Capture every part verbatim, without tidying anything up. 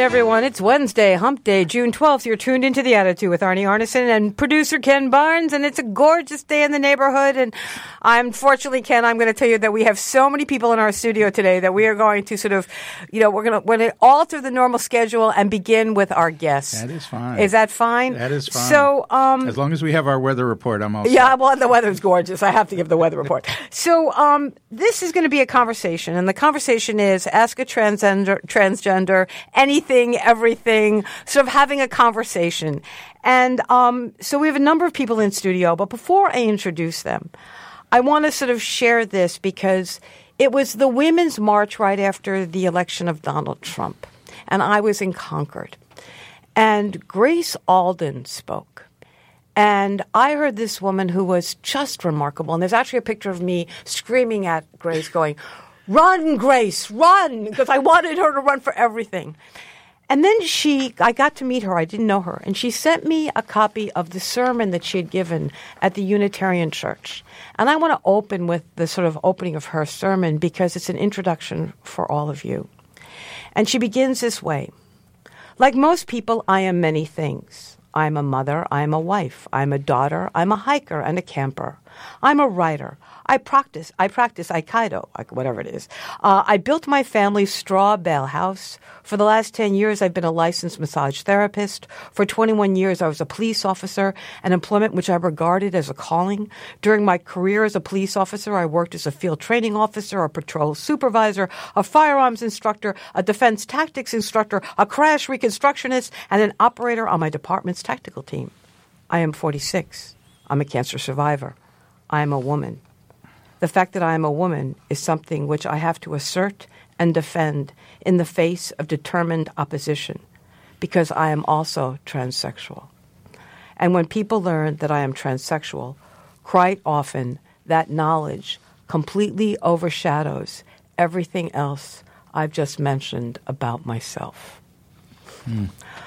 everyone. It's Wednesday, hump day, June twelfth. You're tuned into The Attitude with Arnie Arneson and producer Ken Barnes, and it's a gorgeous day in the neighborhood. And I'm fortunately, Ken, I'm going to tell you that we have so many people in our studio today that we are going to sort of, you know, we're going to, we're going to alter the normal schedule and begin with our guests. That is fine. Is that fine? That is fine. So, um, as long as we have our weather report, I'm all set. Yeah, well, the weather's gorgeous. I have to give the weather report. So, um, this is going to be a conversation, and the conversation is ask a transgender, transgender anything, everything, sort of having a conversation. And um, so we have a number of people in studio, but before I introduce them, I want to sort of share this because it was the Women's March right after the election of Donald Trump, and I was in Concord. And Grace Alden spoke. And I heard this woman who was just remarkable. And there's actually a picture of me screaming at Grace going, "Run, Grace, run," because I wanted her to run for everything. And then she, I got to meet her. I didn't know her. And she sent me a copy of the sermon that she had given at the Unitarian Church. And I want to open with the sort of opening of her sermon because it's an introduction for all of you. And she begins this way. Like most people, I am many things. I'm a mother, I'm a wife, I'm a daughter, I'm a hiker and a camper. I'm a writer. I practice, I practice Aikido, whatever it is. Uh, I built my family's straw bale house. For the last ten years, I've been a licensed massage therapist. For twenty-one years, I was a police officer, an employment which I regarded as a calling. During my career as a police officer, I worked as a field training officer, a patrol supervisor, a firearms instructor, a defense tactics instructor, a crash reconstructionist, and an operator on my department's tactical team. I am forty-six. I'm a cancer survivor. I am a woman. The fact that I am a woman is something which I have to assert and defend in the face of determined opposition because I am also transsexual. And when people learn that I am transsexual, quite often that knowledge completely overshadows everything else I've just mentioned about myself. Hmm.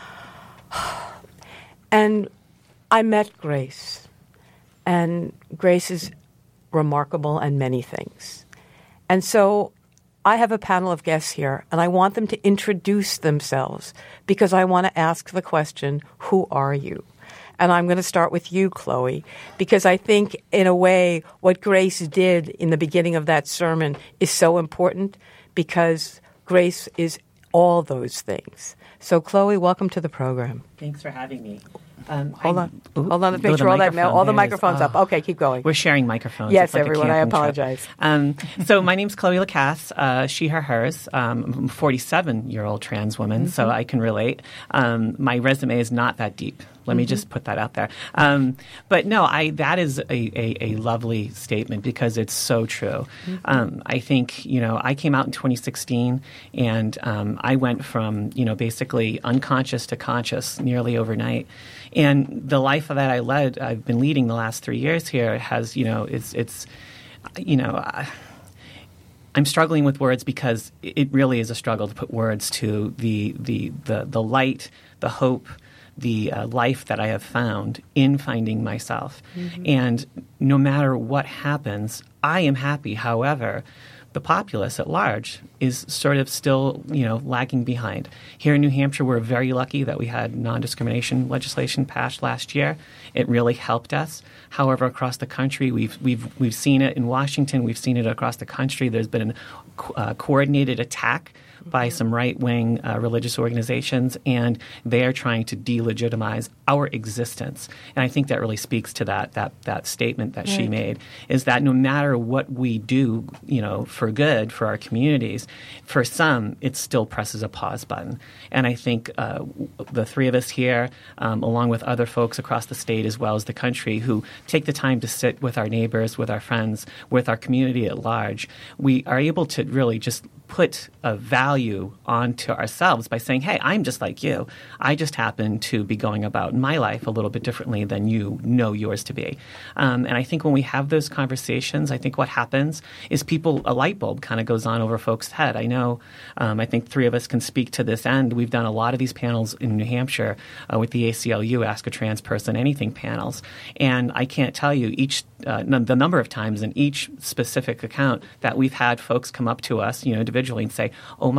And I met Grace, and Grace is remarkable and many things. And so I have a panel of guests here, and I want them to introduce themselves because I want to ask the question, who are you? And I'm going to start with you, Chloe, because I think, in a way, what Grace did in the beginning of that sermon is so important because Grace is all those things. So, Chloe, welcome to the program. Thanks for having me. Um, hold on. Ooh, hold on. Let's make sure all that all the microphones up. Okay, keep going. We're sharing microphones. Yes, like everyone. I apologize. Um, so my name's Chloe Lacasse, uh, she, her, hers. Um, I'm a forty-seven-year-old trans woman, mm-hmm. so I can relate. Um, my resume is not that deep. Let mm-hmm. me just put that out there. Um, but no, I that is a, a, a lovely statement because it's so true. Mm-hmm. Um, I think, you know, I came out in twenty sixteen and um, I went from, you know, basically unconscious to conscious nearly overnight. And the life that I led, I've been leading the last three years here has, you know, it's, it's you know, I, I'm struggling with words because it really is a struggle to put words to the the the, the light, the hope, the uh, life that I have found in finding myself. Mm-hmm. And no matter what happens, I am happy. However, the populace at large is sort of still, you know, lagging behind. Here in New Hampshire, we're very lucky that we had non-discrimination legislation passed last year. It really helped us. However, across the country, we've we've we've seen it in Washington. We've seen it across the country. There's been a uh, coordinated attack by some right-wing uh, religious organizations, and they are trying to delegitimize our existence. And I think that really speaks to that that that statement that right. she made, is that no matter what we do, you know, for good, for our communities, for some, it still presses a pause button. And I think uh, the three of us here, um, along with other folks across the state as well as the country, who take the time to sit with our neighbors, with our friends, with our community at large, we are able to really just put a value onto ourselves by saying, hey, I'm just like you. I just happen to be going about my life a little bit differently than you know yours to be. Um, and I think when we have those conversations, I think what happens is people, a light bulb kind of goes on over folks' head. I know, um, I think three of us can speak to this end. We've done a lot of these panels in New Hampshire uh, with the A C L U, Ask a Trans Person Anything panels. And I can't tell you each uh, n- the number of times in each specific account that we've had folks come up to us, you know, individually and say, oh my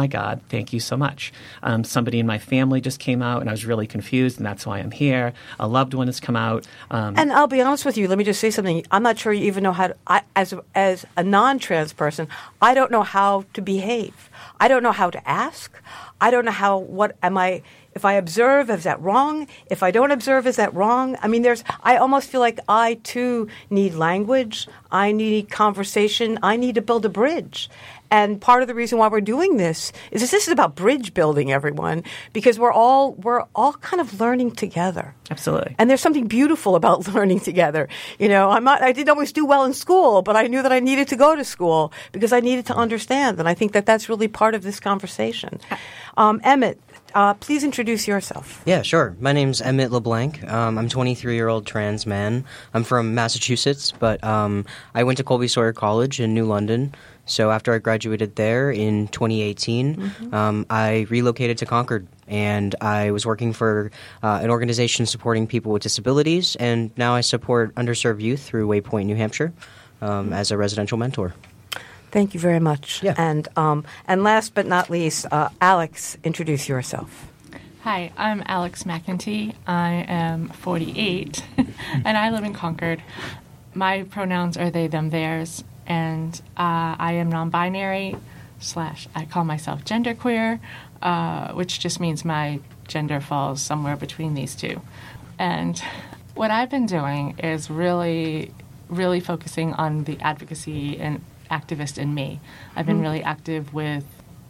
my God, thank you so much. Um, somebody in my family just came out, and I was really confused, and that's why I'm here. A loved one has come out. Um, and I'll be honest with you. Let me just say something. I'm not sure you even know how to, I, as, as a non-trans person, I don't know how to behave. I don't know how to ask. I don't know how, what am I, if I observe, is that wrong? If I don't observe, is that wrong? I mean, there's, I almost feel like I too need language. I need conversation. I need to build a bridge. And part of the reason why we're doing this is this, this is about bridge building, everyone, because we're all, we're all kind of learning together. Absolutely. And there's something beautiful about learning together. You know, I'm not, I didn't always do well in school, but I knew that I needed to go to school because I needed to understand. And I think that that's really part of this conversation. Um, Emmett, uh, please introduce yourself. Yeah, sure. My name's Emmett LeBlanc. Um, I'm a twenty-three-year-old trans man. I'm from Massachusetts, but um, I went to Colby Sawyer College in New London. So after I graduated there in twenty eighteen, mm-hmm. um, I relocated to Concord, and I was working for uh, an organization supporting people with disabilities, and now I support underserved youth through Waypoint, New Hampshire, um, mm-hmm. as a residential mentor. Thank you very much. Yeah. And um, and last but not least, uh, Alex, introduce yourself. Hi, I'm Alex McEntee. I am forty-eight, and I live in Concord. My pronouns are they, them, theirs. And uh, I am non-binary, slash, I call myself genderqueer, uh, which just means my gender falls somewhere between these two. And what I've been doing is really, really focusing on the advocacy and activist in me. I've been mm-hmm. really active with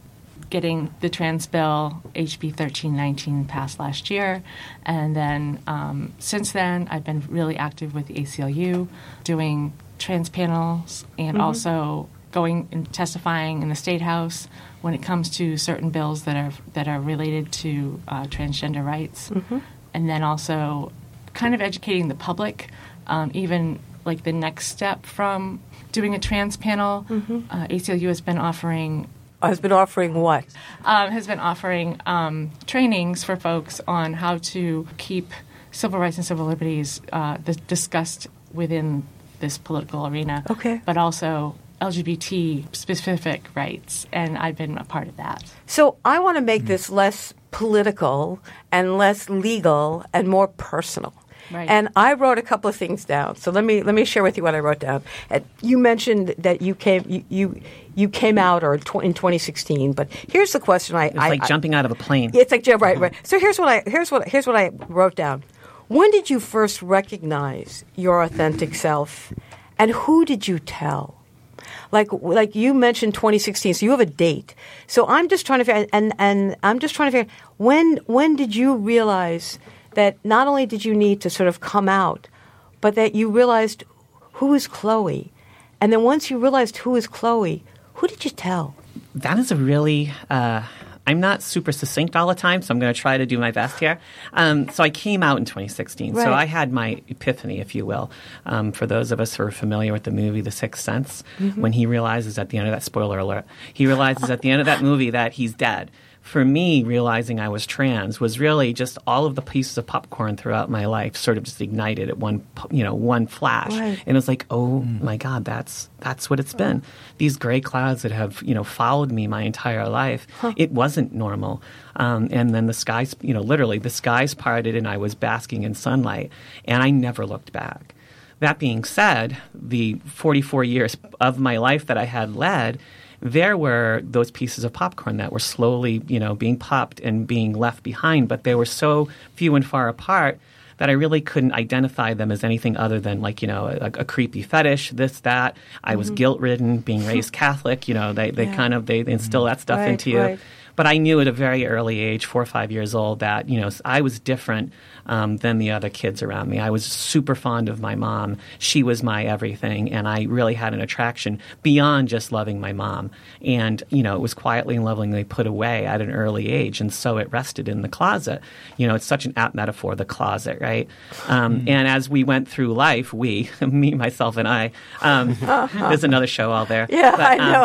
getting the trans bill, H B thirteen nineteen, passed last year. And then um, since then, I've been really active with the A C L U, doing trans panels, and mm-hmm. also going and testifying in the State House when it comes to certain bills that are that are related to uh, transgender rights, mm-hmm. and then also kind of educating the public, um, even like the next step from doing a trans panel. Mm-hmm. Uh, A C L U has been offering. Has been offering what? Um, has been offering um, trainings for folks on how to keep civil rights and civil liberties uh, discussed within this political arena, okay. but also L G B T specific rights, and I've been a part of that. So I want to make mm-hmm. this less political and less legal and more personal. Right. And I wrote a couple of things down. So let me let me share with you what I wrote down. Uh, you mentioned that you came you you, you came out or tw- in twenty sixteen, but here's the question I It's I, like I, jumping out of a plane. It's like right right. So here's what I here's what here's what I wrote down. When did you first recognize your authentic self, and who did you tell? Like, like you mentioned twenty sixteen, so you have a date. So I'm just trying to figure, and and I'm just trying to figure when when did you realize that not only did you need to sort of come out, but that you realized who is Chloe, and then once you realized who is Chloe, who did you tell? That is a really. Uh, I'm not super succinct all the time, so I'm going to try to do my best here. Um, so I came out in twenty sixteen. Right. So I had my epiphany, if you will. Um, for those of us who are familiar with the movie The Sixth Sense, mm-hmm. when he realizes at the end of that, spoiler alert, he realizes at the end of that movie that he's dead. For me, realizing I was trans was really just all of the pieces of popcorn throughout my life sort of just ignited at one, you know, one flash. Right. And it was like, oh mm. my God, that's that's what it's been. These gray clouds that have, you know, followed me my entire life. Huh. It wasn't normal. Um, and then the skies, you know, literally the skies parted and I was basking in sunlight, and I never looked back. That being said, the forty-four years of my life that I had led, there were those pieces of popcorn that were slowly, you know, being popped and being left behind, but they were so few and far apart that I really couldn't identify them as anything other than, like, you know, a, a creepy fetish, this, that. I mm-hmm. was guilt-ridden, being raised Catholic. You know, they, they yeah. kind of, they instill that stuff right, into you. Right. But I knew at a very early age, four or five years old, that, you know, I was different um, than the other kids around me. I was super fond of my mom. She was my everything, and I really had an attraction beyond just loving my mom. And, you know, it was quietly and lovingly put away at an early age, and so it rested in the closet. You know, it's such an apt metaphor, the closet, right? Um, mm. And as we went through life, we, me, myself, and I, um, there's another show out there. Yeah, but, I um, know.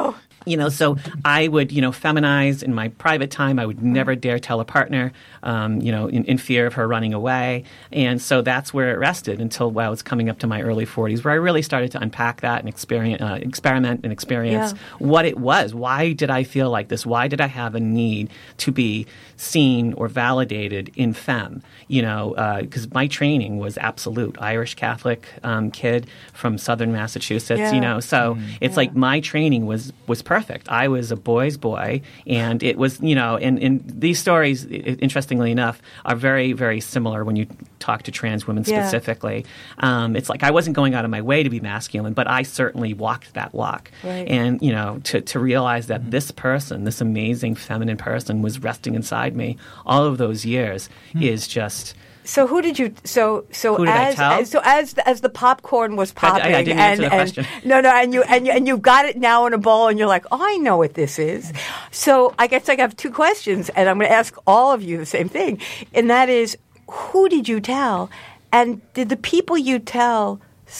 You know, so I would, you know, feminize in my private time. I would never dare tell a partner, um, you know, in, in fear of her running away. And so that's where it rested until well, I was coming up to my early forties, where I really started to unpack that and experience, uh, experiment and experience Yeah. what it was. Why did I feel like this? Why did I have a need to be seen or validated in femme? You know, because uh, my training was absolute. Irish Catholic um, kid from southern Massachusetts, Yeah. you know. So it's Yeah. like my training was was perfect. I was a boy's boy, and it was, you know, and, and these stories, I- interestingly enough, are very, very similar when you talk to trans women Yeah. specifically. Um, it's like I wasn't going out of my way to be masculine, but I certainly walked that walk. Right. And, you know, to, to realize that this person, this amazing feminine person was resting inside me all of those years is just... So who did you? So so Who did I as, tell? as so as as the popcorn was I- I popping, didn't and, answer the and question. no no, and you and you and you got it now in a bowl, and you're like, oh, I know what this is. So I guess I have two questions, and I'm going to ask all of you the same thing, and that is, who did you tell, and did the people you tell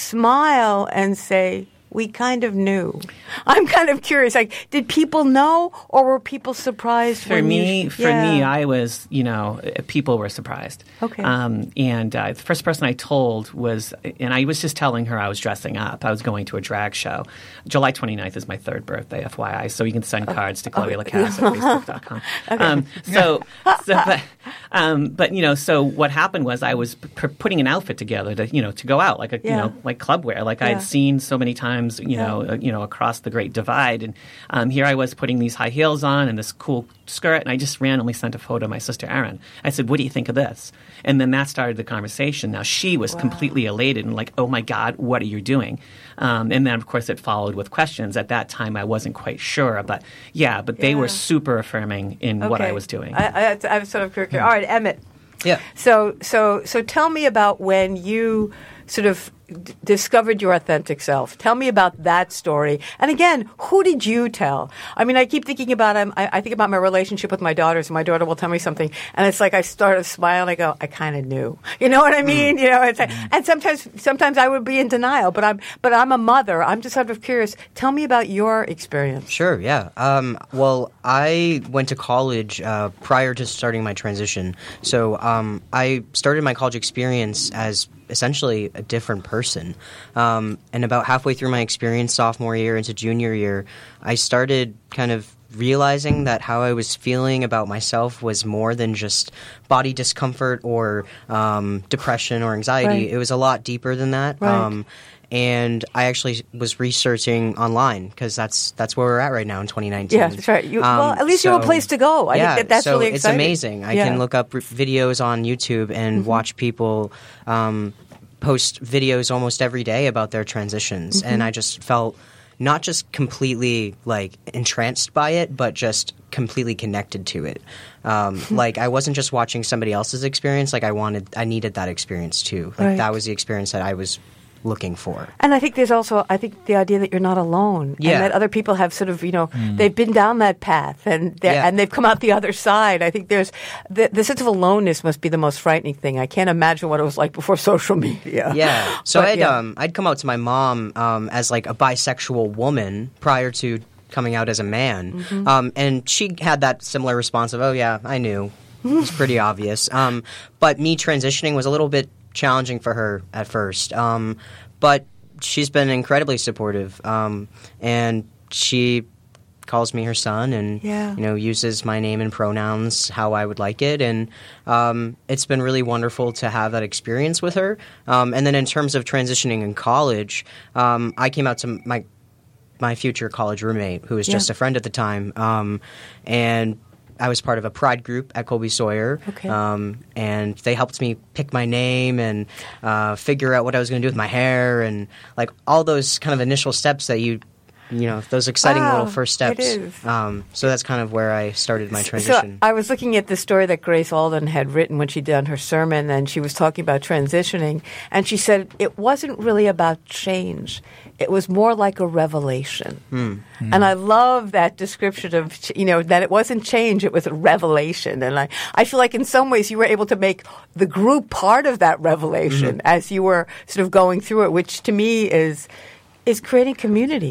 smile and say, we kind of knew? I'm kind of curious. Like, did people know, or were people surprised? For when me, you, for me, yeah. I was, you know, uh, people were surprised. Okay. Um, and uh, the first person I told was, and I was just telling her I was dressing up. I was going to a drag show. July twenty-ninth is my third birthday, F Y I. So you can send cards to Chloe Lacasse at facebook dot com. Um, so, so but, um, but you know, so what happened was I was p- putting an outfit together to, you know, to go out like a, Yeah. you know, like club wear, like I Yeah. had seen so many times, you Yeah. know, uh, you know, across the Great Divide. And um, here I was putting these high heels on and this cool skirt, and I just randomly sent a photo of my sister Erin. I said, what do you think of this? And then that started the conversation. Now, she was completely elated and like, oh my God, what are you doing? Um, and then, of course, it followed with questions. At that time, I wasn't quite sure. But yeah, but they Yeah. were super affirming in what I Okay. was doing. I, I, I'm sort of curious. All right, Emmett. Yeah. So, so, so, tell me about when you sort of d- discovered your authentic self. Tell me about that story. And again, who did you tell? I mean, I keep thinking about um, I, I think about my relationship with my daughters. And my daughter will tell me something, and it's like I start to smile. And I go, I kind of knew. You know what I mean? You know, it's like, and sometimes, sometimes I would be in denial. But I'm, but I'm a mother. I'm just sort of curious. Tell me about your experience. Sure, yeah. Um, well, I went to college uh, prior to starting my transition. So um, I started my college experience as essentially a different person. Um, and about halfway through my experience, sophomore year into junior year, I started kind of realizing that how I was feeling about myself was more than just body discomfort or um, depression or anxiety. Right. It was a lot deeper than that. Right. Um, and I actually was researching online because that's that's where we're at right now in twenty nineteen. Yeah, that's right. You, Um, well, at least you have a so- place to go. I yeah, think that that's so really it's exciting. amazing. I Yeah. can look up r- videos on YouTube and Mm-hmm. watch people um, post videos almost every day about their transitions, Mm-hmm. and I just felt not just completely like entranced by it, but just completely connected to it. Um, like I wasn't just watching somebody else's experience. Like I wanted, I needed that experience too. Like Right. that was the experience that I was looking for. And I think there's also, I think the idea that you're not alone, Yeah. and that other people have sort of, you know, they've been down that path, and they're Yeah. and they've come out the other side. I think there's the, the sense of aloneness must be the most frightening thing. I can't imagine what it was like before social media. Yeah. So But, I'd yeah. um I'd come out to my mom um as like a bisexual woman prior to coming out as a man. Mm-hmm. Um and she had that similar response of, "Oh yeah, I knew." It's pretty obvious. Um but me transitioning was a little bit challenging for her at first. Um but she's been incredibly supportive. Um and she calls me her son and Yeah. you know uses my name and pronouns how I would like it, and um, it's been really wonderful to have that experience with her. Um, and then in terms of transitioning in college, um, I came out to my my future college roommate, who was just Yeah. a friend at the time, um, and I was part of a pride group at Colby Sawyer, Okay. um, and they helped me pick my name and uh, figure out what I was going to do with my hair, and like all those kind of initial steps that you you know, those exciting Wow, little first steps. it is. Um, so that's kind of where I started my So transition. I was looking at the story that Grace Alden had written when she did her sermon, and she was talking about transitioning, and she said it wasn't really about change. It was more like a revelation. And I love that description of, you know, that it wasn't change, it was a revelation. And I, I feel like in some ways you were able to make the group part of that revelation as you were sort of going through it, which to me is is creating community.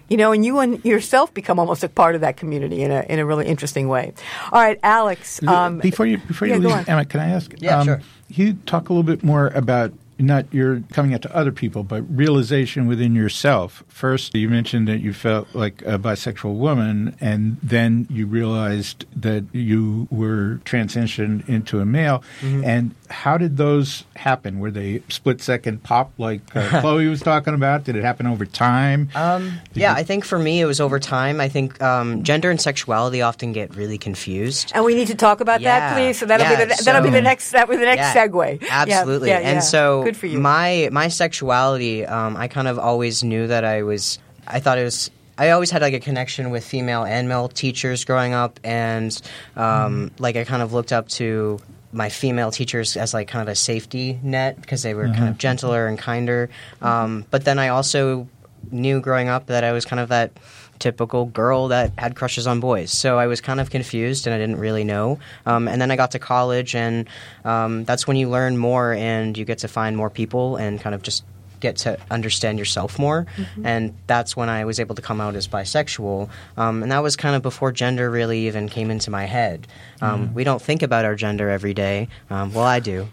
You know, and you and yourself become almost a part of that community in a in a really interesting way. All right, Alex. Um, before you before you yeah, go leave, on. Emma, can I ask? Yeah, um, sure. Can you talk a little bit more about not your coming out to other people, but realization within yourself? First, you mentioned that you felt like a bisexual woman, and then you realized that you were transitioned into a male. Mm-hmm. And how did those happen? Were they split second pop like uh, Chloe was talking about? Did it happen over time? Um, Did yeah, you- I think for me it was over time. I think um, gender and sexuality often get really confused. And we need to talk about that, Yeah. please. So that'll Yeah, be the that'll be so- the next that was the next Yeah, segue. Yeah, Absolutely. yeah, yeah. And so good for you. my my sexuality, um, I kind of always knew that I was. I thought it was. I always had like a connection with female and male teachers growing up, and um, like I kind of looked up to my female teachers as like kind of a safety net because they were kind of gentler and kinder. Um, but then I also knew growing up that I was kind of that typical girl that had crushes on boys. So I was kind of confused and I didn't really know. Um, and then I got to college, and um, that's when you learn more and you get to find more people and kind of just get to understand yourself more. Mm-hmm. And that's when I was able to come out as bisexual. Um, and that was kind of before gender really even came into my head. Um, mm. We don't think about our gender every day. Um, well, I do.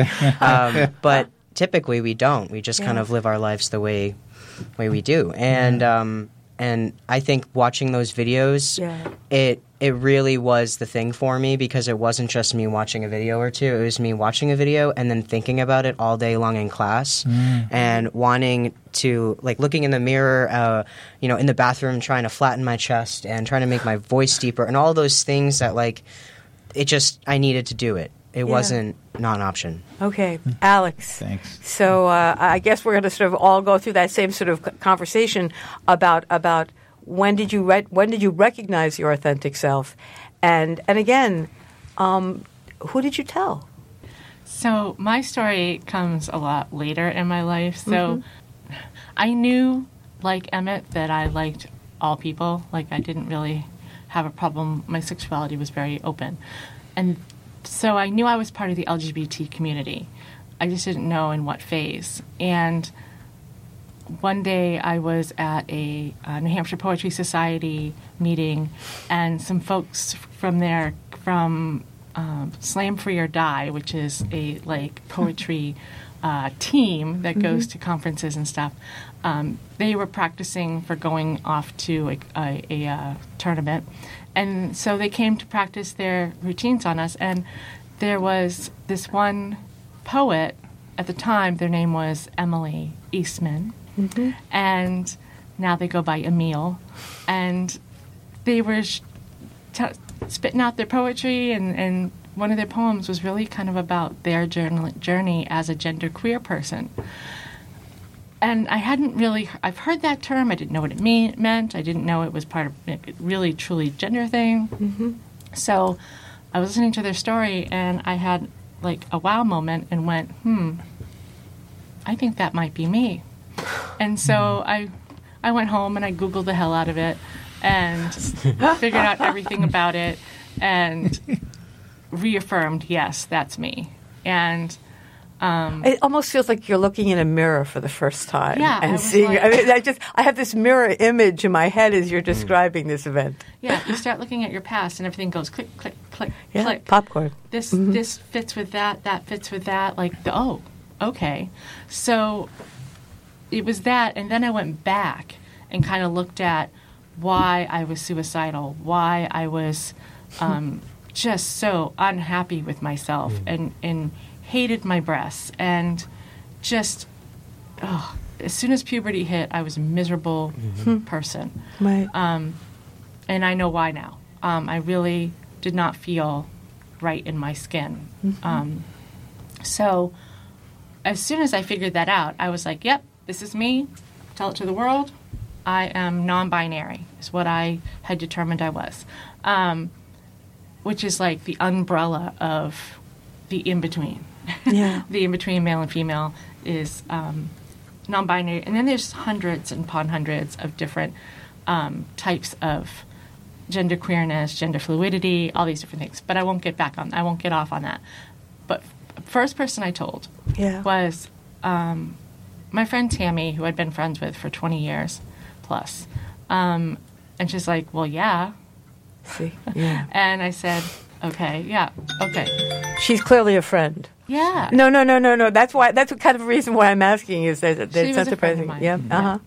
um, but typically we don't. We just yeah. kind of live our lives the way way we do. And um, and I think watching those videos, yeah. it it really was the thing for me, because it wasn't just me watching a video or two. It was me watching a video and then thinking about it all day long in class mm. and wanting to, like, looking in the mirror, uh, you know, in the bathroom, trying to flatten my chest and trying to make my voice deeper and all those things that, like, it just, I needed to do it. It yeah. wasn't not an option. Okay, Alex. Thanks. So uh, I guess we're going to sort of all go through that same sort of conversation about about when did you re- when did you recognize your authentic self, and and again, um, who did you tell? So my story comes a lot later in my life. So mm-hmm. I knew, like Emmett, that I liked all people. Like I didn't really have a problem. My sexuality was very open, and so I knew I was part of the L G B T community. I just didn't know in what phase. And one day I was at a uh, New Hampshire Poetry Society meeting, and some folks from there, from um, Slam Free or Die, which is a like poetry uh, team that mm-hmm. goes to conferences and stuff, um, they were practicing for going off to a, a, a uh, tournament. And so they came to practice their routines on us. And there was this one poet at the time. Their name was Emily Eastman. Mm-hmm. And now they go by Emile. And they were sh- t- spitting out their poetry. And, and one of their poems was really kind of about their journey, journey as a genderqueer person. And I hadn't really, I've heard that term. I didn't know what it mean, meant. I didn't know it was part of a really, truly gender thing. Mm-hmm. So I was listening to their story, and I had like a wow moment and went, hmm, I think that might be me. And so I I went home and I Googled the hell out of it and figured out everything about it and reaffirmed, yes, that's me. And Um, it almost feels like you're looking in a mirror for the first time yeah, and I was seeing. like, I mean, I just I have this mirror image in my head as you're describing this event. Yeah, you start looking at your past, and everything goes click, click, click, Yeah, click. popcorn. This Mhm. this fits with that. That fits with that. Like the, oh, okay. So it was that, and then I went back and kind of looked at why I was suicidal, why I was um, just so unhappy with myself, and and. hated my breasts, and just, oh, as soon as puberty hit, I was a miserable mm-hmm. person. Right. Um, and I know why now. Um, I really did not feel right in my skin. Mm-hmm. Um, so as soon as I figured that out, I was like, yep, this is me. Tell it to the world. I am non-binary, is what I had determined I was, um, which is like the umbrella of the in-between. Yeah. The in-between male and female is um, non-binary. And then there's hundreds and upon hundreds of different um, types of gender queerness, gender fluidity, all these different things. But I won't get back on, I won't get off on that. But first person I told yeah. was um, my friend Tammy, who I'd been friends with for twenty years plus. Um, and she's like, well, yeah. See, yeah. And I said, okay, yeah, okay. She's clearly a friend. Yeah. No, no, no, no, no. That's why. That's the kind of reason why I'm asking is that She there's was sense a of friend of presence. mine. Yeah. Yeah. Uh huh.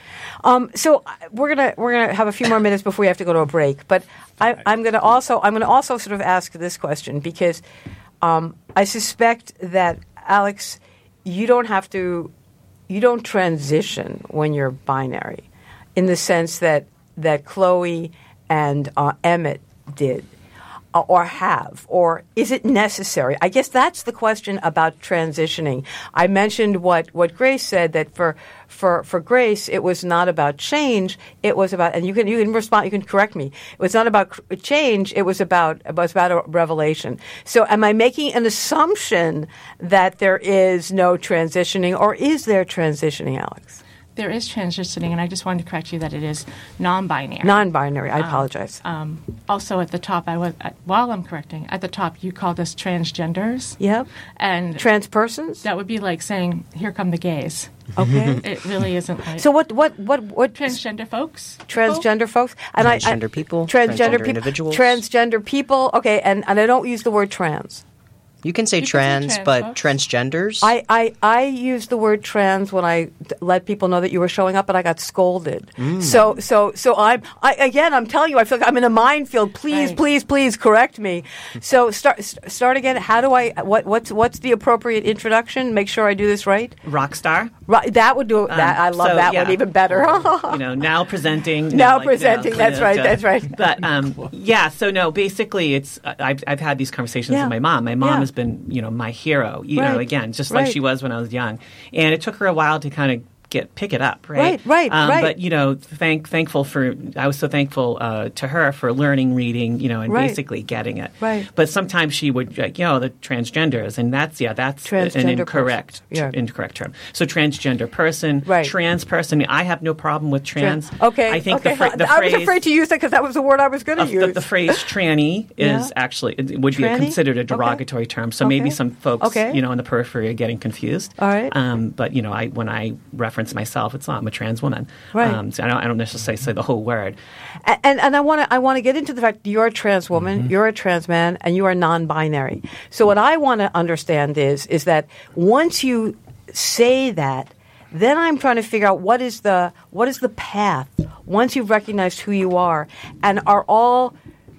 Um, so uh, we're gonna we're gonna have a few more minutes before we have to go to a break. But I, I'm gonna also I'm gonna also sort of ask this question because um, I suspect that Alex, you don't have to, you don't transition when you're binary, in the sense that that Chloe and uh, Emmett did. Uh, or have, or is it necessary? I guess that's the question about transitioning. I mentioned what, what Grace said, that for for for Grace it was not about change. It was about, and you can you can respond, you can correct me. It was not about cr- change. It was about it was about a revelation. So, am I making an assumption that there is no transitioning, or is there transitioning, Alex? There is transitioning, and I just wanted to correct you that it is non-binary. Non-binary. I apologize. Um, also, at the top, I was at, while I'm correcting, at the top, you called us transgenders. Yep. And Trans persons. that would be like saying, "Here come the gays." Okay. It really isn't like So what what what what transgender folks. transgender folks and Transgender I, I, people, transgender, transgender people, individuals. transgender people. Okay, and, and I don't use the word trans. You can say You can say trans, trans, but folks. transgenders. I, I, I used the word trans when I d- let people know that you were showing up, and I got scolded. So so so I'm I, again. I'm telling you, I feel like I'm in a minefield. Please, Right. please, please correct me. So start st- start again. How do I? What what's what's the appropriate introduction? Make sure I do this right. Rock star. Right. That would do. That I love so, that yeah. one even better. you know, now presenting. you Now know, like, presenting, you know, that's right, uh, that's right. But um, yeah, so no, basically, it's uh, I've I've had these conversations Yeah. with my mom. My mom Yeah. has been, you know, my hero. You Right. know, again, just Right. like she was when I was young, and it took her a while to kind of get pick it up, right? Right, right, um, right. But you know, thank thankful for I was so thankful uh, to her for learning, reading, you know, and Right. basically getting it. Right. But sometimes she would, like, you know, the transgenders, and that's yeah, that's an Transgender incorrect, persons. Yeah. incorrect term. So transgender person, Right. trans person. I have no problem with trans. Okay. I think okay. the, fra- the I phrase. was afraid to use that because that was the word I was going to of use. the, the phrase tranny Yeah. is actually it would be Tranny? considered a Okay. derogatory term. So maybe Okay. some folks, Okay. you know, on the periphery are getting confused. All right. Um, but you know, I when I reference myself, it's not I'm a trans woman. Right. Um, so I don't I don't necessarily say the whole word. A- And and I want to I want to get into the fact that you're a trans woman, you're a trans man, and you are non-binary. So what I want to understand is is that once you say that, then I'm trying to figure out what is the what is the path once you've recognized who you are, and are all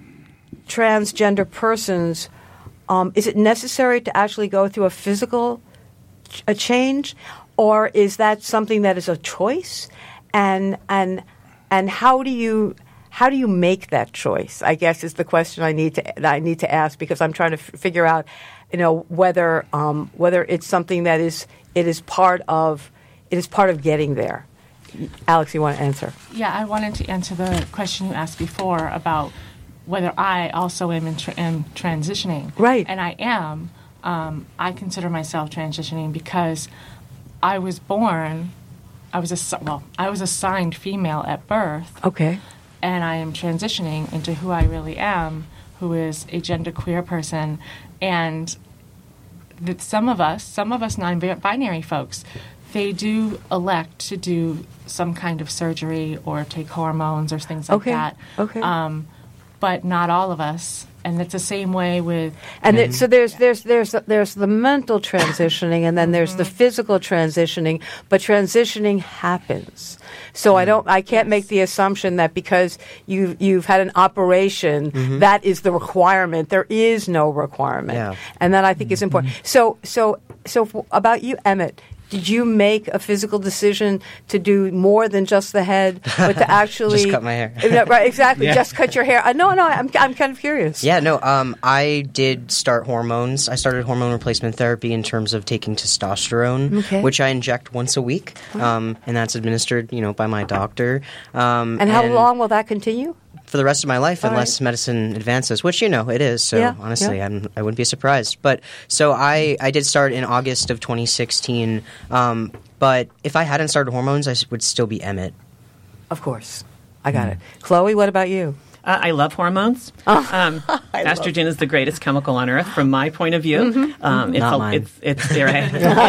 transgender persons. Um, is it necessary to actually go through a physical ch- a change, or is that something that is a choice? And and and how do you how do you make that choice? I guess is the question I need to that I need to ask, because I'm trying to f- figure out, you know, whether um, whether it's something that is it is part of it is part of getting there. Alex, you want to answer? Yeah, I wanted to answer the question you asked before about whether I also am, in tra- am transitioning. Right. And I am. Um, I consider myself transitioning because I was born, I was a, well, I was assigned female at birth, Okay. and I am transitioning into who I really am, who is a genderqueer person, and that some of us, some of us non-binary folks, they do elect to do some kind of surgery or take hormones or things like Okay, that. okay. Um, but not all of us, and it's the same way with. And it, so there's there's there's there's the mental transitioning, and then there's the physical transitioning. But transitioning happens. So I don't I can't make the assumption that because you you've had an operation that is the requirement. There is no requirement, Yeah. and that I think is important. So so so f- about you, Emmett. Did you make a physical decision to do more than just the head, but to actually Just cut my hair. No, right, exactly. Yeah. Just cut your hair. Uh, no, no. I'm I'm kind of curious. Yeah, no, um, I did start hormones. I started hormone replacement therapy in terms of taking testosterone, Okay. which I inject once a week, um, and that's administered, you know, by my doctor. Um, And how long will that continue? For the rest of my life, All unless right. medicine advances, which, you know, it is. So, Yeah, honestly, yeah. I'm, I wouldn't be surprised. But, so I, I did start in August of twenty sixteen. Um, but if I hadn't started hormones, I s- would still be Emmett. Of course. I got it. Chloe, what about you? Uh, I love hormones. Oh, um, I estrogen love is the greatest chemical on earth from my point of view. Mm-hmm. Um, it's, Not a, mine. it's it's it's right.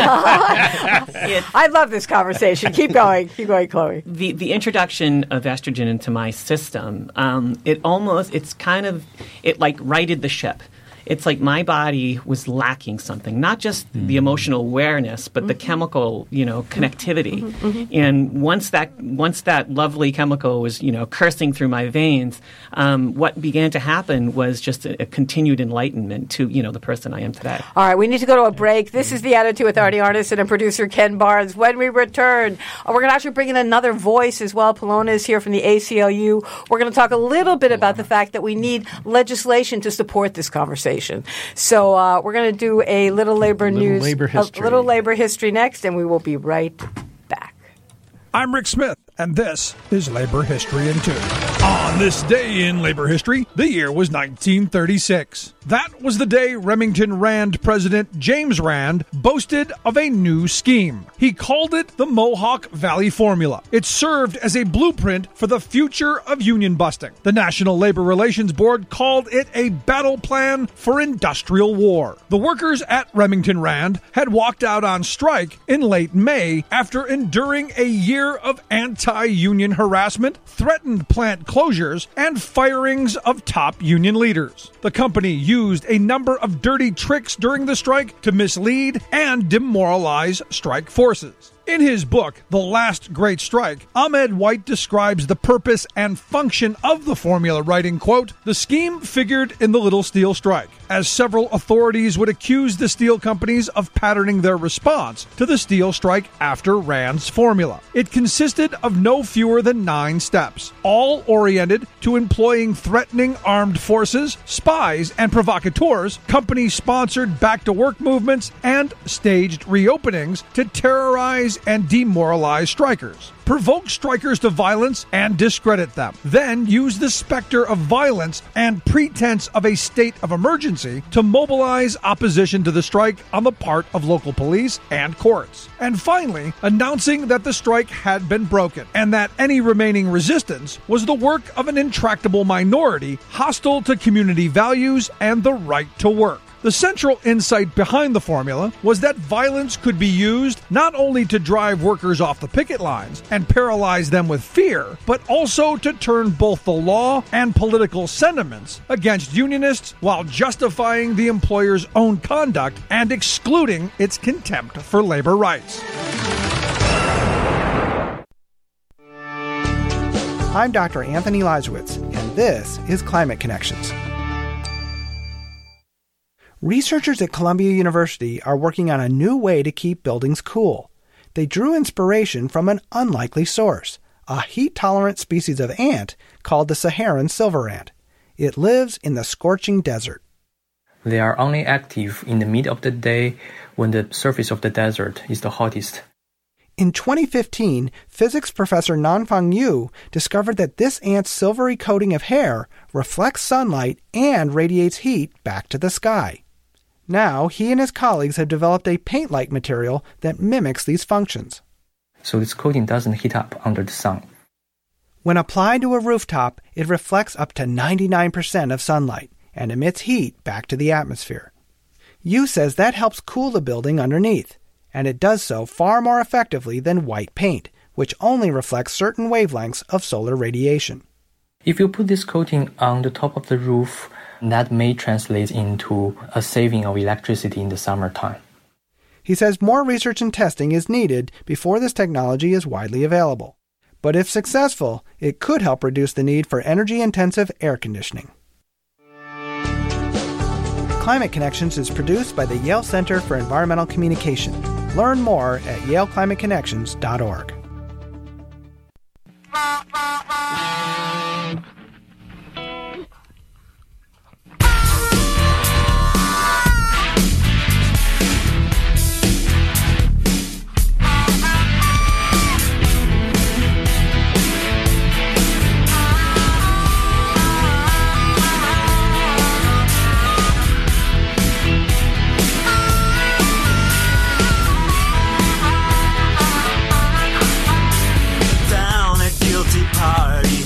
It's- I love this conversation. Keep going. Keep going, Chloe. the the introduction of estrogen into my system, um, it almost it's kind of it like righted the ship. It's like my body was lacking something, not just mm. the emotional awareness, but mm-hmm. the chemical, you know, connectivity. Mm-hmm, mm-hmm. And once that once that lovely chemical was, you know, coursing through my veins, um, what began to happen was just a, a continued enlightenment to, you know, the person I am today. All right, we need to go to a break. This is The Attitude with Artie Arnesen and producer Ken Barnes. When we return, uh, we're going to actually bring in another voice as well. Polona is here from the A C L U. We're going to talk a little bit about the fact that we need legislation to support this conversation. So uh, we're going to do a little labor little news, labor history. a little labor history next, and we will be right back. I'm Rick Smith, and this is Labor History in Two. On this day in labor history, the year was nineteen thirty-six. That was the day Remington Rand President James Rand boasted of a new scheme. He called it the Mohawk Valley Formula. It served as a blueprint for the future of union busting. The National Labor Relations Board called it a battle plan for industrial war. The workers at Remington Rand had walked out on strike in late May after enduring a year of anti-union harassment, threatened plant closures, and firings of top union leaders. The company used a number of dirty tricks during the strike to mislead and demoralize strike forces. In his book, The Last Great Strike, Ahmed White describes the purpose and function of the formula, writing, quote, "The scheme figured in the Little Steel Strike, as several authorities would accuse the steel companies of patterning their response to the steel strike after Rand's formula. It consisted of no fewer than nine steps, all oriented to employing threatening armed forces, spies, and provocateurs, company-sponsored back-to-work movements, and staged reopenings to terrorize and demoralize strikers, provoke strikers to violence and discredit them, then use the specter of violence and pretense of a state of emergency to mobilize opposition to the strike on the part of local police and courts, and finally announcing that the strike had been broken and that any remaining resistance was the work of an intractable minority hostile to community values and the right to work." The central insight behind the formula was that violence could be used not only to drive workers off the picket lines and paralyze them with fear, but also to turn both the law and political sentiments against unionists while justifying the employer's own conduct and excluding its contempt for labor rights. I'm Doctor Anthony Leisowitz, and this is Climate Connections. Researchers at Columbia University are working on a new way to keep buildings cool. They drew inspiration from an unlikely source, a heat-tolerant species of ant called the Saharan silver ant. It lives in the scorching desert. They are only active in the mid of the day when the surface of the desert is the hottest. In twenty fifteen, physics professor Nanfang Yu discovered that this ant's silvery coating of hair reflects sunlight and radiates heat back to the sky. Now, he and his colleagues have developed a paint-like material that mimics these functions. So this coating doesn't heat up under the sun. When applied to a rooftop, it reflects up to ninety-nine percent of sunlight and emits heat back to the atmosphere. Yu says that helps cool the building underneath, and it does so far more effectively than white paint, which only reflects certain wavelengths of solar radiation. If you put this coating on the top of the roof, that may translate into a saving of electricity in the summertime. He says more research and testing is needed before this technology is widely available. But if successful, it could help reduce the need for energy-intensive air conditioning. Climate Connections is produced by the Yale Center for Environmental Communication. Learn more at yale climate connections dot org. Down at Guilty Party,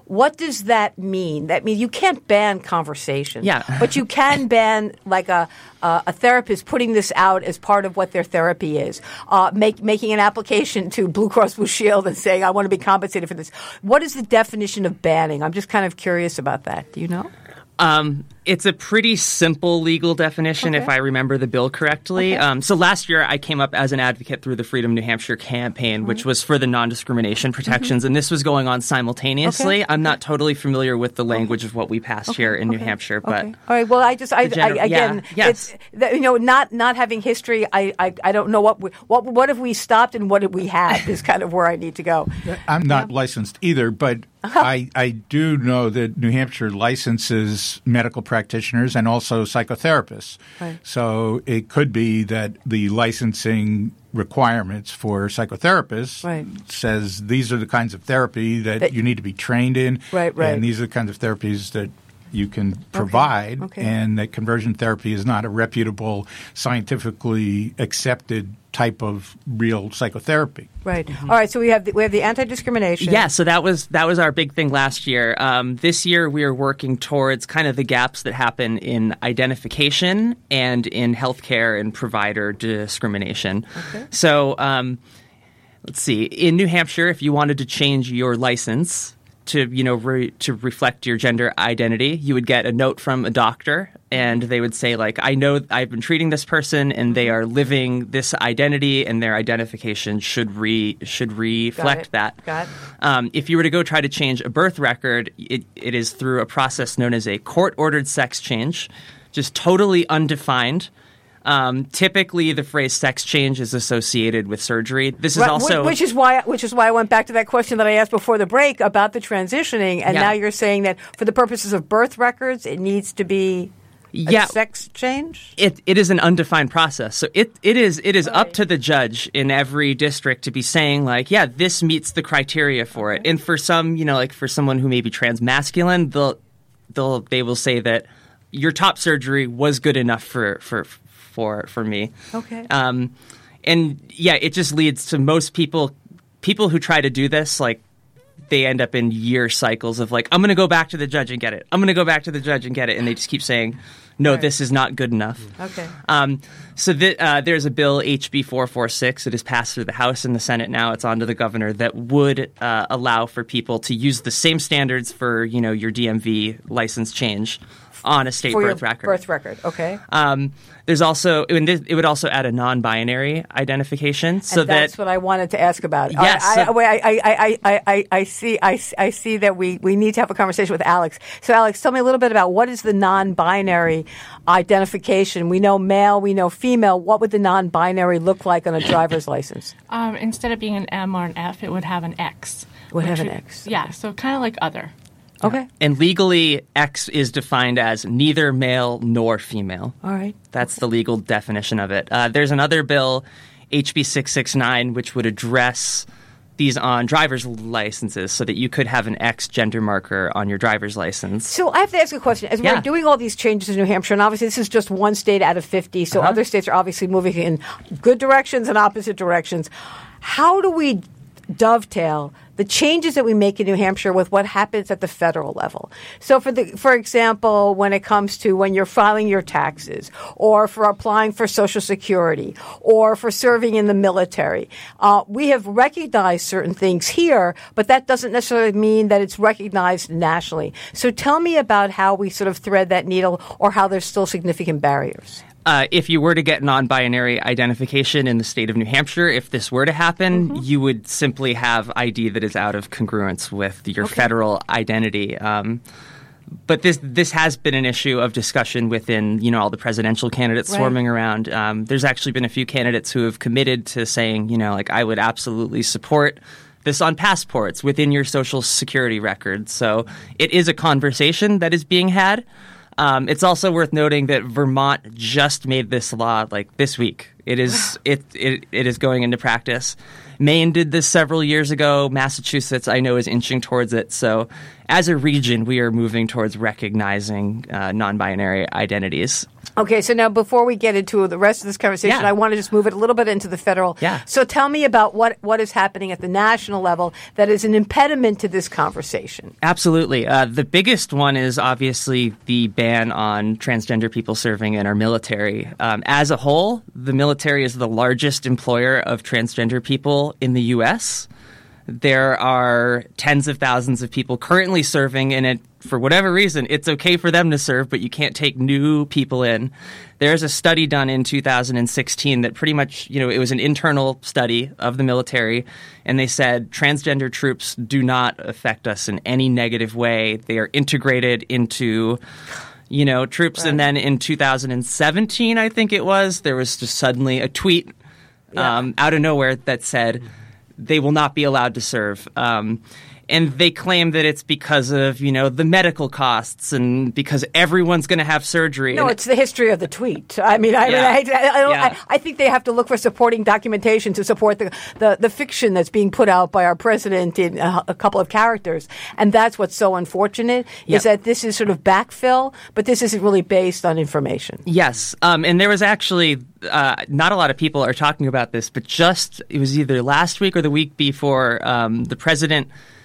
what does that mean? That means you can't ban conversation. Yeah. But you can ban like a uh, a therapist putting this out as part of what their therapy is, uh, make, making an application to Blue Cross Blue Shield and saying, I want to be compensated for this. What is the definition of banning? I'm just kind of curious about that. Do you know? Um, it's a pretty simple legal definition, Okay. if I remember the bill correctly. Okay. Um, so last year, I came up as an advocate through the Freedom New Hampshire campaign, which was for the non-discrimination protections, and this was going on simultaneously. Okay. I'm not totally familiar with the language of what we passed here in New Okay. Hampshire, but Okay. All right. Well, I just, I, the general- I again, yeah, yes. it's that, you know, not not having history. I, I, I don't know what we, what what have we stopped and what have we had is kind of where I need to go. I'm not licensed either, but I, I do know that New Hampshire licenses medical practitioners and also psychotherapists. Right. So it could be that the licensing requirements for psychotherapists Right. says these are the kinds of therapy that, That- you need to be trained in. Right, right. And these are the kinds of therapies that you can provide, okay. and that conversion therapy is not a reputable, scientifically accepted type of real psychotherapy. Right. All right. So we have the, we have the anti-discrimination. Yeah, so that was that was our big thing last year. Um, this year, we are working towards kind of the gaps that happen in identification and in healthcare and provider discrimination. Okay. So um, let's see. In New Hampshire, if you wanted to change your license to you know re- to reflect your gender identity, you would get a note from a doctor, and they would say like, I know I've been treating this person and they are living this identity, and their identification should re should reflect it. that. Got it. Um, if you were to go try to change a birth record, it, it is through a process known as a court-ordered sex change, just totally undefined. Um, typically, the phrase "sex change" is associated with surgery. This is Right, also which is why which is why I went back to that question that I asked before the break about the transitioning, and Yeah. now you're saying that for the purposes of birth records, it needs to be a Yeah. sex change. It it is an undefined process, so it it is it is up Right. to the judge in every district to be saying like, yeah, this meets the criteria for it. And for some, you know, like for someone who may be transmasculine, they'll they'll they will say that your top surgery was good enough for for for for me. Okay. Um, and yeah, it just leads to most people people who try to do this like. They end up in year cycles of like, I'm going to go back to the judge and get it. I'm going to go back to the judge and get it. And they just keep saying, no, Right. this is not good enough. Okay. Um, so th- uh, there's a bill, H B four forty-six. It has passed through the House and the Senate now. It's on to the governor that would uh, allow for people to use the same standards for, you know, your D M V license change on a state For birth your record. birth record. Okay. Um, there's also it would, it would also add a non-binary identification, so and that's that what I wanted to ask about. Yes, I, I, so- wait, I, I, I, I, I, I see. I, see- I see that we, we need to have a conversation with Alex. So, Alex, tell me a little bit about what is the non-binary identification. We know male, we know female. What would the non-binary look like on a driver's license? Um, instead of being an M or an F, it would have an X. Would which have an X. Yeah, so kind of like other. Okay. and legally X is defined as neither male nor female. All right. That's the legal definition of it. Uh, there's another bill, H B six sixty-nine, which would address these on driver's licenses so that you could have an X gender marker on your driver's license. So I have to ask a question. As Yeah. we're doing all these changes in New Hampshire, and obviously this is just one state out of fifty, so Uh-huh. other states are obviously moving in good directions and opposite directions. How do we dovetail the changes that we make in New Hampshire with what happens at the federal level? So for the, for example, when it comes to when you're filing your taxes, or for applying for Social Security, or for serving in the military, uh, we have recognized certain things here, but that doesn't necessarily mean that it's recognized nationally. So tell me about how we sort of thread that needle, or how there's still significant barriers. Uh, if you were to get non-binary identification in the state of New Hampshire, if this were to happen, Mm-hmm. you would simply have I D that is out of congruence with your federal identity. Um, but this this has been an issue of discussion within, you know, all the presidential candidates Right. swarming around. Um, there's actually been a few candidates who have committed to saying, you know, like, I would absolutely support this on passports within your Social Security record. So it is a conversation that is being had. Um, it's also worth noting that Vermont just made this law like this week. It is it, it it is going into practice. Maine did this several years ago. Massachusetts, I know, is inching towards it. So as a region, we are moving towards recognizing uh, non-binary identities. Okay, so now before we get into the rest of this conversation, Yeah. I want to just move it a little bit into the federal. Yeah. So tell me about what, what is happening at the national level that is an impediment to this conversation. Absolutely. Uh, the biggest one is obviously the ban on transgender people serving in our military. Um, as a whole, the military is the largest employer of transgender people in the U S. There are tens of thousands of people currently serving in it. For whatever reason, it's okay for them to serve, but you can't take new people in. There's a study done in two thousand sixteen that pretty much, you know, it was an internal study of the military, and they said transgender troops do not affect us in any negative way. They are integrated into, you know, troops. Right. And then in two thousand seventeen, I think it was, there was just suddenly a tweet Yeah. um, out of nowhere that said they will not be allowed to serve. Um, and they claim that it's because of, you know, the medical costs and because everyone's going to have surgery. No, and it's the history of the tweet. I mean, I, Yeah. mean, I, I, I, don't, Yeah. I, I think they have to look for supporting documentation to support the, the, the fiction that's being put out by our president in a, a couple of characters. And that's what's so unfortunate Yep. is that this is sort of backfill, but this isn't really based on information. Yes. Um, and there was actually uh, not a lot of people are talking about this, but just it was either last week or the week before um, the president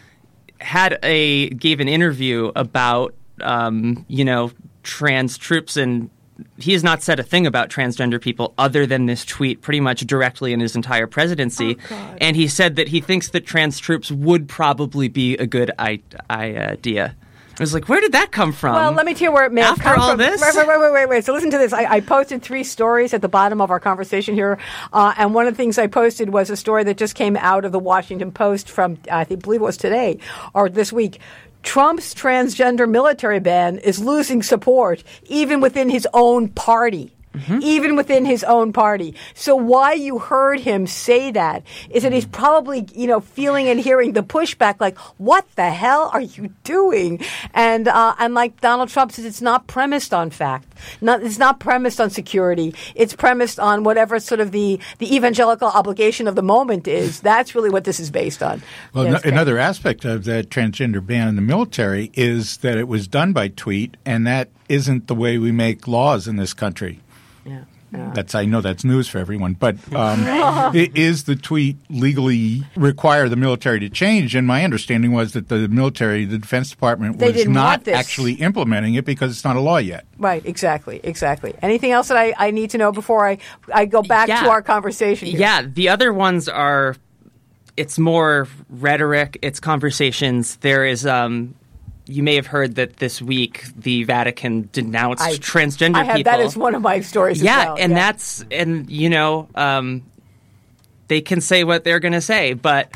had a gave an interview about um, you know trans troops, and he has not said a thing about transgender people other than this tweet pretty much directly in his entire presidency. Oh, and he said that he thinks that trans troops would probably be a good I- idea. I was like, where did that come from? Well, let me tell you where it may have After come all from. this? Wait, wait, wait, wait, wait, wait. So listen to this. I, I posted three stories at the bottom of our conversation here, uh, and one of the things I posted was a story that just came out of the Washington Post from, I think, believe it was today or this week. Trump's transgender military ban is losing support even within his own party. Mm-hmm. Even within his own party. So why you heard him say that is that he's probably, you know, feeling and hearing the pushback like, what the hell are you doing? And uh, and like Donald Trump says, it's not premised on fact. Not, it's not premised on security. It's premised on whatever sort of the, the evangelical obligation of the moment is. That's really what this is based on. Well, Yes, no, Ken. another aspect of that transgender ban in the military is that it was done by tweet, and that isn't the way we make laws in this country. Yeah. Yeah. That's I know that's news for everyone, but um, i- is the tweet legally require the military to change? And my understanding was that the military, the Defense Department, They was didn't want not this. actually implementing it because it's not a law yet. Right, exactly, exactly. Anything else that I, I need to know before I, I go back Yeah. to our conversation here? Yeah, the other ones are, it's more rhetoric, it's conversations. There is, um, you may have heard that this week the Vatican denounced I- transgender I have, people. That is one of my stories yeah, as well. and yeah. that's, and you know, um, they can say what they're going to say, but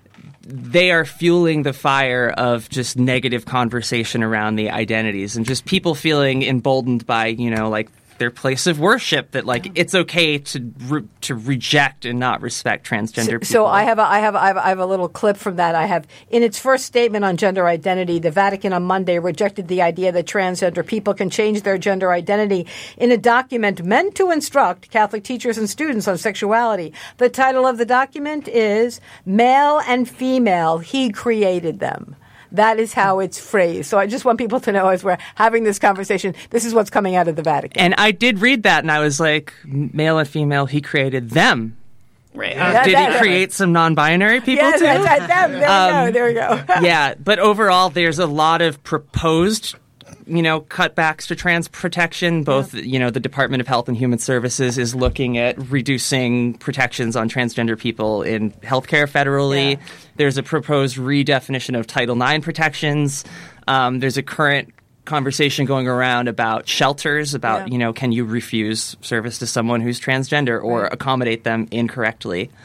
they are fueling the fire of just negative conversation around the identities and just people feeling emboldened by, you know, like their place of worship, that like it's okay to re- to reject and not respect transgender So, people. so I have a, I have I have I have a little clip from that. I have in its first statement on gender identity, the Vatican on Monday rejected the idea that transgender people can change their gender identity in a document meant to instruct Catholic teachers and students on sexuality. The title of the document is "Male and Female, He Created Them." That is how it's phrased. So I just want people to know as we're having this conversation, this is what's coming out of the Vatican. And I did read that, and I was like, male and female, he created them. Right. Uh, Yeah, did that- he create some non-binary people yeah, too? that, that, that, there we Um, go. There we go. Yeah, but overall, there's a lot of proposed, you know, cutbacks to trans protection. Both, you know, the Department of Health and Human Services is looking at reducing protections on transgender people in healthcare federally. Yeah. There's a proposed redefinition of Title nine protections. Um, there's a current conversation going around about shelters, about, Yeah. you know, can you refuse service to someone who's transgender or Right. accommodate them incorrectly?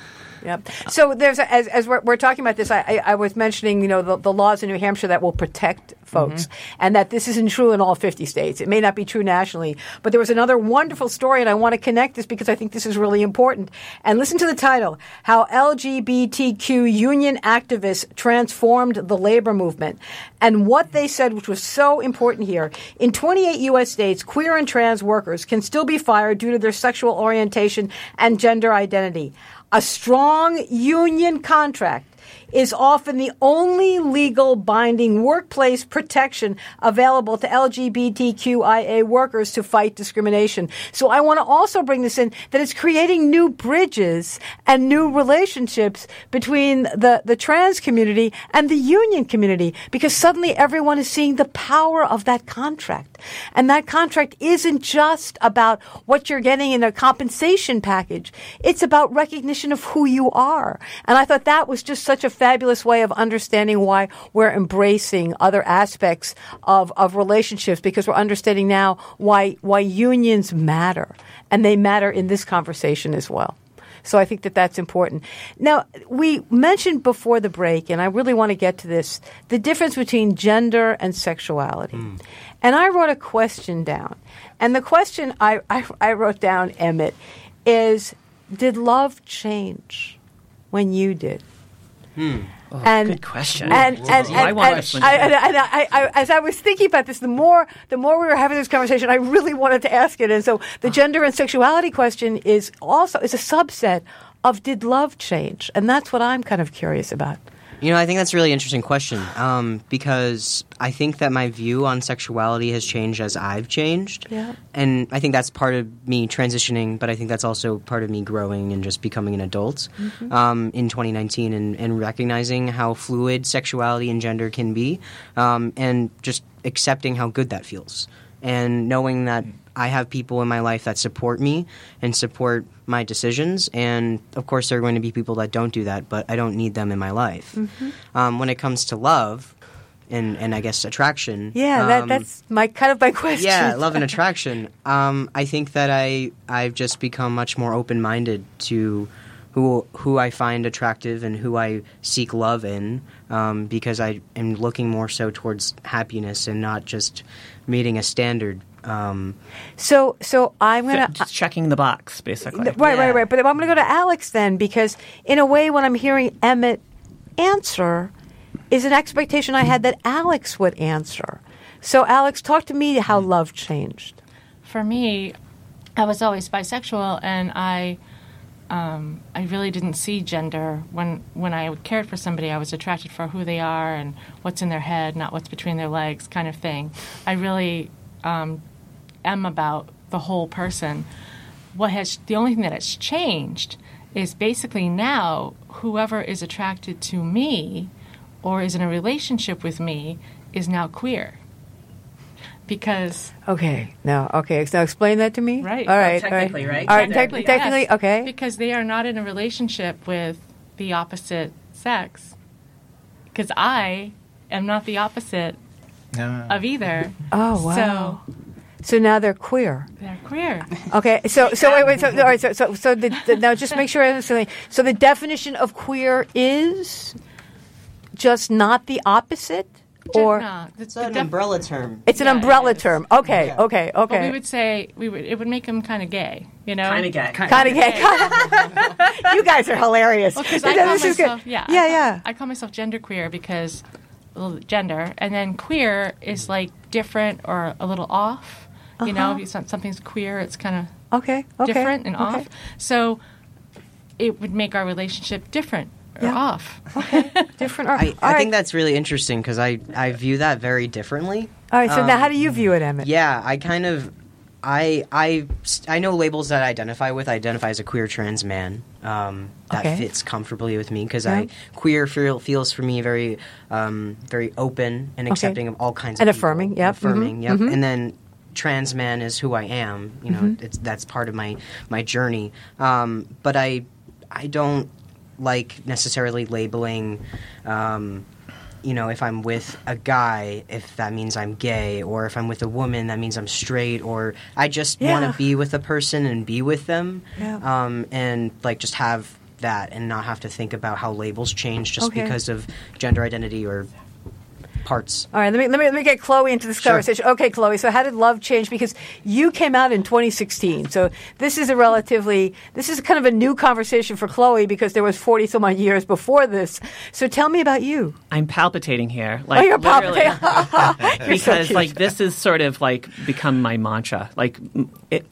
Yep. So there's a, as as we're, we're talking about this, I, I, I was mentioning, you know, the, the laws in New Hampshire that will protect folks, mm-hmm. and that this isn't true in all fifty states. It may not be true nationally, but there was another wonderful story, and I want to connect this because I think this is really important. And listen to the title: How L G B T Q union activists transformed the labor movement. And what they said, which was so important here, in twenty-eight U S states, queer and trans workers can still be fired due to their sexual orientation and gender identity. A strong union contract is often the only legal binding workplace protection available to L G B T Q I A workers to fight discrimination. So I want to also bring this in, that it's creating new bridges and new relationships between the, the trans community and the union community, because suddenly everyone is seeing the power of that contract. And that contract isn't just about what you're getting in a compensation package. It's about recognition of who you are. And I thought that was just such a fabulous way of understanding why we're embracing other aspects of, of relationships, because we're understanding now why why unions matter, and they matter in this conversation as well. So I think that that's important. Now, we mentioned before the break, and I really want to get to this, the difference between gender and sexuality. Mm. And I wrote a question down. And the question I, I, I wrote down, Emmett, is, did love change when you did? Hmm. Oh, and, good question. And, and, and, I and, want and, I, and, and I, I, as I was thinking about this, the more the more we were having this conversation, I really wanted to ask it. And so the gender and sexuality question is also is a subset of, did love change? And that's what I'm kind of curious about. You know, I think that's a really interesting question, um, because I think that my view on sexuality has changed as I've changed. Yeah. And I think that's part of me transitioning, but I think that's also part of me growing and just becoming an adult mm-hmm. um, in twenty nineteen, and, and recognizing how fluid sexuality and gender can be, um, and just accepting how good that feels. And knowing that I have people in my life that support me and support my decisions. And, of course, there are going to be people that don't do that, but I don't need them in my life. Mm-hmm. Um, when it comes to love and, and I guess, attraction. Yeah, um, that, that's my kind of my question. Yeah, love and attraction. Um, I think that I, I've just become much more open-minded to who who I find attractive and who I seek love in, um, because I am looking more so towards happiness and not just meeting a standard. Um, so, so I'm gonna just checking the box, basically. Right, yeah. right, right. But I'm gonna go to Alex then, because in a way, when I'm hearing Emmett answer, is an expectation I had that Alex would answer. So, Alex, talk to me how love changed. For me, I was always bisexual, and I. Um, I really didn't see gender. When when I cared for somebody, I was attracted for who they are and what's in their head, not what's between their legs, kind of thing. I really um, am about the whole person. What has the only thing that has changed is basically now whoever is attracted to me or is in a relationship with me is now queer. Because okay, now okay, so explain that to me. Right, all right, well, technically, all right, right? all right, technically, te- technically, yes, okay. Because they are not in a relationship with the opposite sex. Because I am not the opposite No. of either. Oh wow! So So now they're queer. they're queer. Okay, so so wait, wait, so all right, so so so the, the, now just make sure I understand. So the definition of queer is just not the opposite. Or no, it's an def- umbrella term. It's an yeah, umbrella it term. Okay, yeah. okay, okay. But we would say we would. It would make them kind of gay, you know. Kind of gay. Kind of gay. You guys are hilarious. Well, because I call This is good. myself, yeah, yeah, I, yeah. I call myself genderqueer because well, gender, and then queer is like different or a little off. You Uh-huh. know, if it's not, something's queer, it's kind of Okay, okay, different and okay. off. So it would make our relationship different or Yeah. off. Different. Or, I, all I right. think that's really interesting because I, I view that very differently. All right. So now, Um, how do you view it, Emmett? Yeah, I kind of, I, I, I know labels that I identify with. I identify as a queer trans man. Um, that Okay. fits comfortably with me because Yeah. I queer feel, feels for me very, um, very open and Okay. accepting of all kinds And of affirming, people. yep, affirming, mhm, yep. mhm. And then trans man is who I am. You know, Mm-hmm. it's that's part of my my journey. Um, but I, I don't like necessarily labeling. Um, you know, if I'm with a guy, if that means I'm gay, or if I'm with a woman, that means I'm straight, or I just Yeah. want to be with a person and be with them, Yeah. um, and like just have that and not have to think about how labels change just Okay. because of gender identity or parts. All right, let me, let me let me get Chloe into this Sure. conversation. Okay, Chloe, so how did love change? Because you came out in twenty sixteen, so this is a relatively, this is kind of a new conversation for Chloe because there was forty some odd years before this. So tell me about you. I'm palpitating here. Like, Oh, you're literally. palpitating. You're so because cute. like this is sort of like become my mantra. Like m- it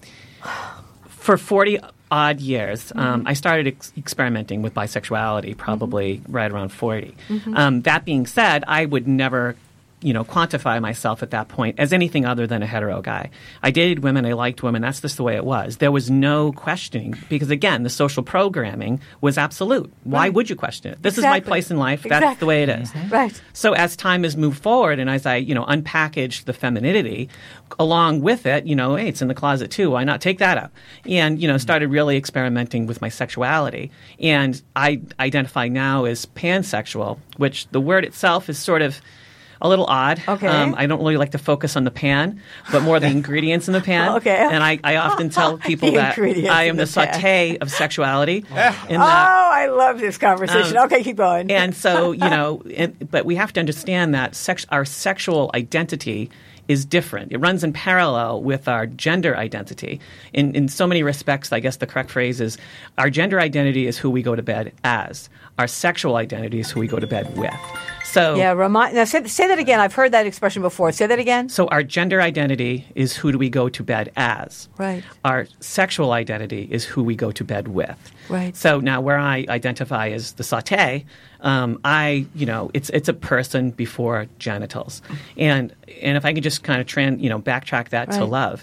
for forty odd years, um, I started ex- experimenting with bisexuality probably right around forty. Um, that being said, I would never, you know, quantify myself at that point as anything other than a hetero guy. I dated women, I liked women, that's just the way it was. There was no questioning because, again, the social programming was absolute. Why Right. would you question it? This is my Exactly. place in life. That's Exactly. the way it is. Right. So as time has moved forward and as I, you know, unpackaged the femininity, along with it, you know, hey, it's in the closet too. Why not take that up? And, you know, started really experimenting with my sexuality. And I identify now as pansexual, which the word itself is sort of a little odd. Okay. Um, I don't really like to focus on the pan, but more the ingredients in the pan. Okay. And I, I often tell people The that ingredients I in am the the, pan. saute of sexuality. in Oh, that I love this conversation. Um, okay, keep going. and so, you know, it, but we have to understand that sex, our sexual identity is different. It runs in parallel with our gender identity. In, in so many respects, I guess the correct phrase is our gender identity is who we go to bed as. Our sexual identity is who we go to bed with. So, yeah, remind, now say, say that again. I've heard that expression before. Say that again. so our gender identity is who do we go to bed as. Right. Our sexual identity is who we go to bed with. Right. So now, where I identify as the saute, um, I, you know, it's it's a person before genitals, and and if I could just kind of trans, you know, backtrack that to Right. love,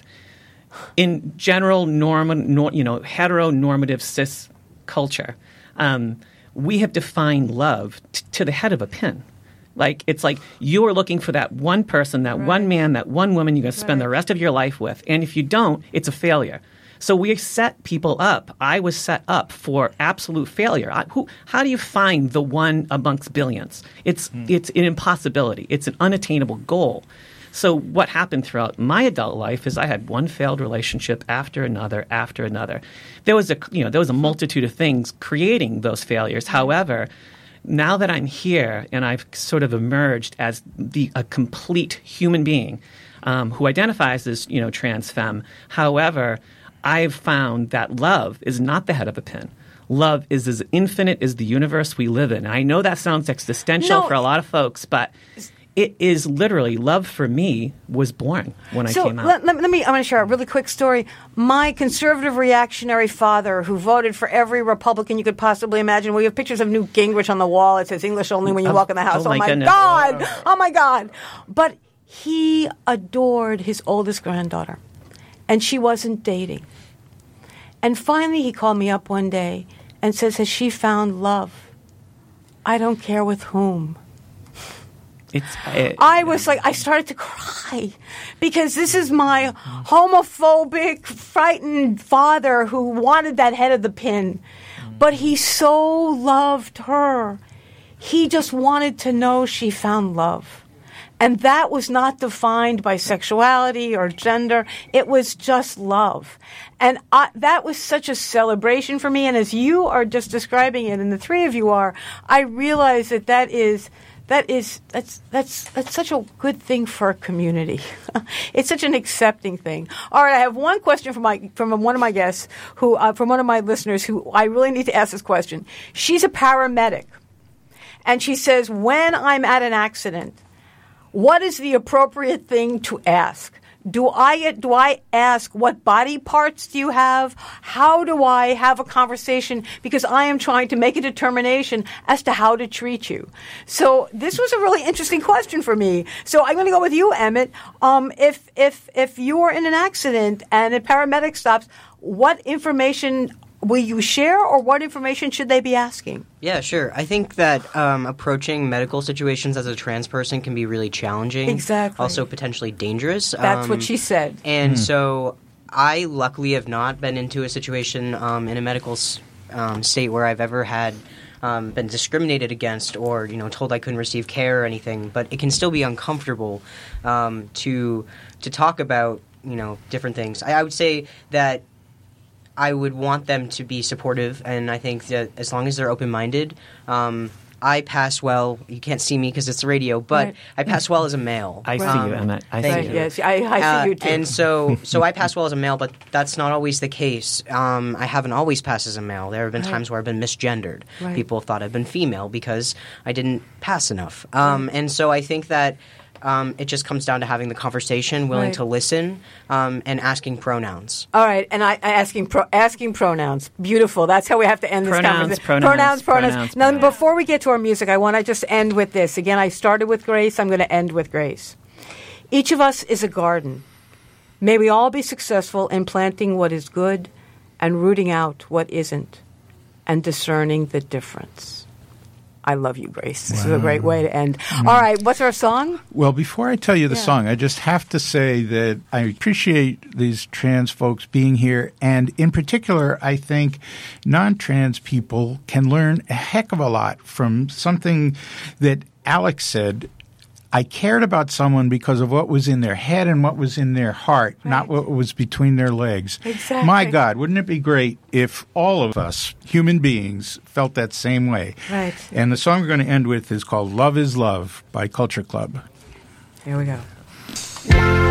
in general, norm, nor, you know, heteronormative cis culture, um, we have defined love t- to the head of a pin. Like, it's like you are looking for that one person, that one man, that one woman you're going to spend the rest of your life with. And if you don't, it's a failure. So we set people up. I was set up for absolute failure. I, who, how do you find the one amongst billions? It's, it's an impossibility. It's an unattainable goal. So what happened throughout my adult life is I had one failed relationship after another after another. There was a, you know, there was a multitude of things creating those failures. However, now that I'm here and I've sort of emerged as the a complete human being um, who identifies as, you know, trans femme, however, I've found that love is not the head of a pin. Love is as infinite as the universe we live in. I know that sounds existential No. for a lot of folks, but it is literally love for me was born when So I came out. let, let, let me, I'm going to share a really quick story. My conservative reactionary father, who voted for every Republican you could possibly imagine, we have pictures of Newt Gingrich on the wall. It says English only when you Oh, walk in the house. oh Oh, my my goodness. God. Oh, my God. But he adored his oldest granddaughter, and she wasn't dating. And finally, he called me up one day and says, has she found love? I don't care with whom. It's, it, I was like, I started to cry because this is my homophobic, frightened father who wanted that head of the pin. But he so loved her. He just wanted to know she found love. And that was not defined by sexuality or gender. It was just love. And I, that was such a celebration for me. And as you are just describing it, and the three of you are, I realize that that is... That is that's that's that's such a good thing for a community. It's such an accepting thing. All right, I have one question from my from one of my guests, who uh, from one of my listeners, who I really need to ask this question. She's a paramedic, and she says, when I'm at an accident, what is the appropriate thing to ask? Do I do I ask what body parts do you have? How do I have a conversation? Because I am trying to make a determination as to how to treat you. So this was a really interesting question for me. So I'm going to go with you, Emmett. Um, if if if you are in an accident and a paramedic stops, what information will you share, or what information should they be asking? Yeah, sure. I think that um, approaching medical situations as a trans person can be really challenging. Exactly. Also potentially dangerous. That's Um, what she said. And so I luckily have not been into a situation um, in a medical s- um, state where I've ever had um, been discriminated against or, you know, told I couldn't receive care or anything. But it can still be uncomfortable um, to to talk about, you know, different things. I, I would say that I would want them to be supportive, and I think that as long as they're open-minded, um, I pass well. You can't see me because it's radio, but Right. I pass well as a male. I see Um, you, Emmett. I thank see Right, you. yes, I, I see Uh, you too. And so, so I pass well as a male, but that's not always the case. Um, I haven't always passed as a male. There have been Right. times where I've been misgendered. Right. People thought I've been female because I didn't pass enough. Um, and so I think that um, it just comes down to having the conversation, willing Right. to listen, um, and asking pronouns. All right, and I, I asking pro, asking pronouns. Beautiful. That's how we have to end this Pronouns, conversation. pronouns, pronouns, pronouns. pronouns, Now, pronouns. before we get to our music, I want to just end with this. Again, I started with Grace. I'm going to end with Grace. Each of us is a garden. May we all be successful in planting what is good and rooting out what isn't and discerning the difference. I love you, Grace. This is a great way to end. All right, what's our song? Well, before I tell you the Yeah. song, I just have to say that I appreciate these trans folks being here. And in particular, I think non-trans people can learn a heck of a lot from something that Alex said. I cared about someone because of what was in their head and what was in their heart, not what was between their legs. Exactly. My God, wouldn't it be great if all of us, human beings, felt that same way? Right. And the song we're going to end with is called Love is Love by Culture Club. Here we go.